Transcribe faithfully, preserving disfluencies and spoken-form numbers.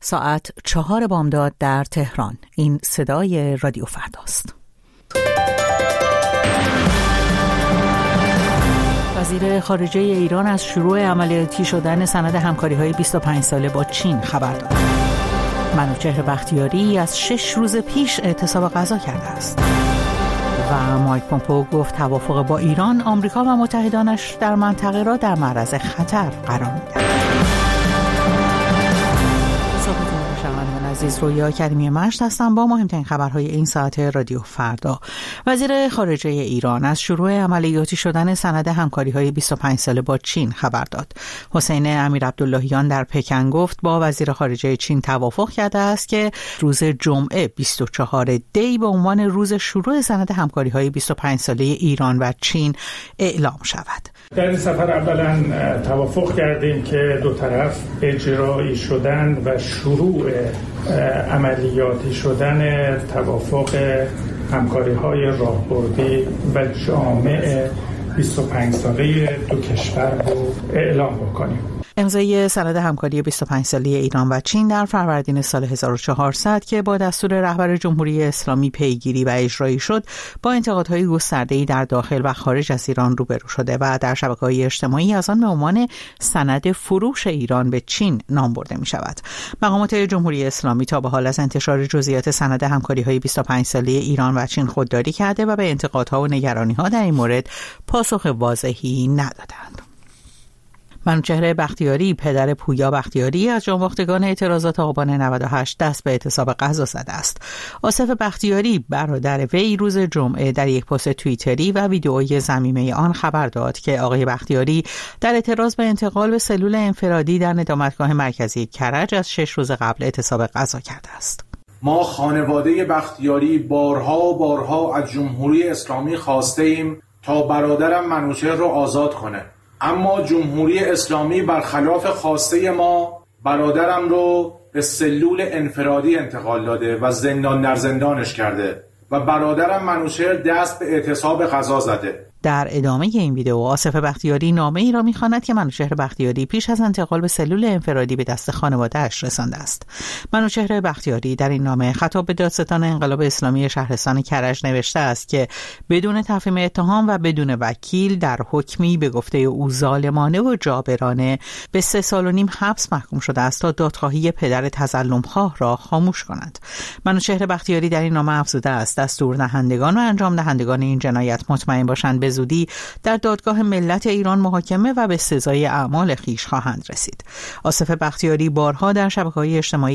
ساعت چهار بامداد در تهران. این صدای رادیو فرداست. وزیر خارجه ایران از شروع عملیاتی شدن سند همکاری‌های بیست و پنج ساله با چین خبر داد. منوچهر بختیاری از شش روز پیش اعتصاب غذا کرده است. و مایک پومپئو گفت توافق با ایران، آمریکا و متحدانش در منطقه را در معرض خطر قرار می‌دهد. عزیز، رویا کریمی مشت هستم با مهمترین خبرهای این ساعت رادیو فردا. وزیر خارجه ایران از شروع عملیاتی شدن سند همکاری‌های بیست و پنج ساله با چین خبر داد. حسین امیرعبداللهیان در پکن گفت با وزیر خارجه چین توافق کرده است که روز جمعه بیست و چهارم دی به عنوان روز شروع سند همکاری‌های بیست و پنج ساله ایران و چین اعلام شود. در این سفر اولا توافق کردیم که دو طرف اجرایی شدن و شروع عملیاتی شدن توافق همکاری‌های راهبردی و جامع بیست و پنج ساله دو کشور رو اعلام بکنیم. امضای سند همکاری بیست و پنج ساله ایران و چین در فروردین سال هزار و چهارصد که با دستور رهبر جمهوری اسلامی پیگیری و اجرایی شد، با انتقادهای گسترده‌ای در داخل و خارج از ایران روبرو شده و در شبکه‌های اجتماعی از آن به عنوان سند فروش ایران به چین نام برده می‌شود. مقامات جمهوری اسلامی تا به حال از انتشار جزئیات سند همکاری‌های بیست و پنج ساله ایران و چین خودداری کرده و به انتقادها و نگرانی‌ها در این مورد پاسخ واضحی ندادند. منوچهر بختیاری، پدر پویا بختیاری، از جانباختگان اعتراضات آبان نود و هشت دست به اعتصاب غذا زده است. آصف بختیاری، برادر وی، روز جمعه در یک پست توییتری و ویدئوی ضمیمه آن خبر داد که آقای بختیاری در اعتراض به انتقال به سلول انفرادی در ندامتگاه مرکزی کرج از شش روز قبل اعتصاب غذا کرده است. ما خانواده بختیاری بارها و بارها از جمهوری اسلامی خواسته ایم تا برادرم منوچهر رو آزاد کنه، اما جمهوری اسلامی برخلاف خواسته ما برادرم رو به سلول انفرادی انتقال داده و زندان در زندانش کرده و برادرم منوچهر دست به اعتصاب غذا زده. در ادامه این ویدئو آصف بختیاری نامه ای را می‌خواند که منوچهر بختیاری پیش از انتقال به سلول انفرادی به دست خانواده‌اش رسانده است. منوچهر بختیاری در این نامه خطاب به دادستان انقلاب اسلامی شهرستان کرج نوشته است که بدون تفهیم اتهام و بدون وکیل در حکمی به گفته او ظالمانه و جابرانه به سه سال و نیم حبس محکوم شده است تا دادخواهی پدر تظلمخواه را خاموش کند. منوچهر بختیاری در این نامه افزوده است دستور دهندگان و انجام دهندگان این جنایت مطمئن باشند به زودی در دادگاه ملت ایران محاکمه و به سزای اعمال خویش خواهند رسید. آصف بختیاری بارها در شبکه‌های اجتماعی